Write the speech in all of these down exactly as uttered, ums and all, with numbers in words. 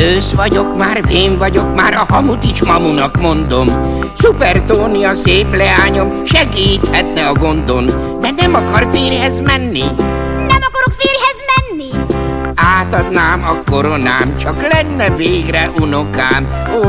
Ősz vagyok már, vén vagyok már, a hamut is mamunak mondom. Szuper Tóni a szép leányom, segíthetne a gondon, de nem akar férjhez menni. Nem akarok férjhez menni. Átadnám a koronám, csak lenne végre unokám. Ó,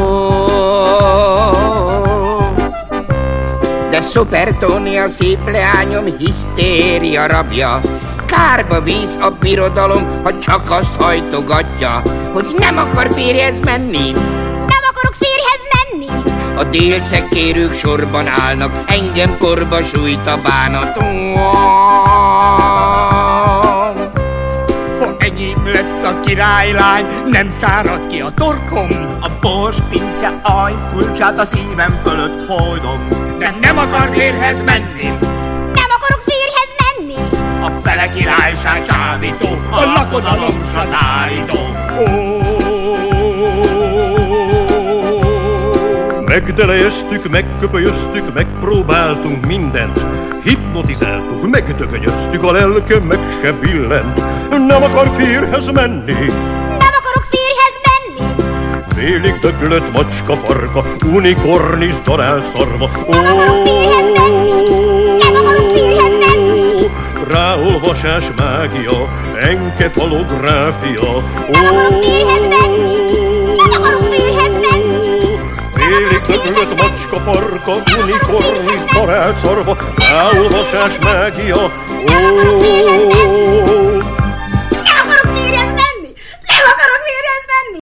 de Szuper Tóni a szép leányom, hisztéria rabja. Kárba víz a birodalom, ha csak azt hajtogatja, hogy nem akar férjhez menni. Nem akarok férjhez menni. A délcekkérők sorban állnak, engem korba sújt a bánat. Ha enyém lesz a királylány, nem szárad ki a torkom. A borspince ajkulcsát a szívem fölött hordom. De nem akar férjhez menni. Nem akarok férjhez menni. A fele királyság csábító, a lakodalom satárító. Megdelejeztük, megköpölyöztük, megpróbáltunk mindent. Hipnotizáltuk, megdökönyöztük, a lelke meg se billent. Nem akar férjhez menni. Nem akarok férjhez menni. Félig döglött macska farka, unikornis darált szarva. Nem akarok férjhez menni. Nem akarok férjhez menni. Ráolvasás mágia, enkefalográfia. Nem akarok férjhez menni. Nem akarok férjhez menni. Félig döglött macska farka, unikornis darált szarva. Ráolvasás mágia. Nem akarok férjhez menni.